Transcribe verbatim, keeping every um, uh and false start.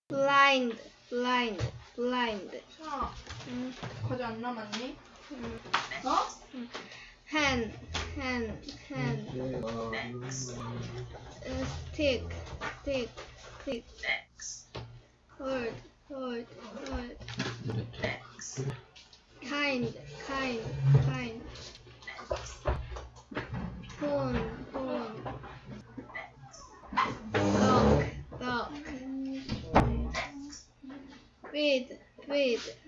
blind, blind, blind. 샤, 응, 과제 안 남았니? 응. 어? hand, hand, hand. Uh, stick, stick, stick. X, hold, hold, hold. X, kind, kind, kind. phone, phone. dog, dog. feed, feed.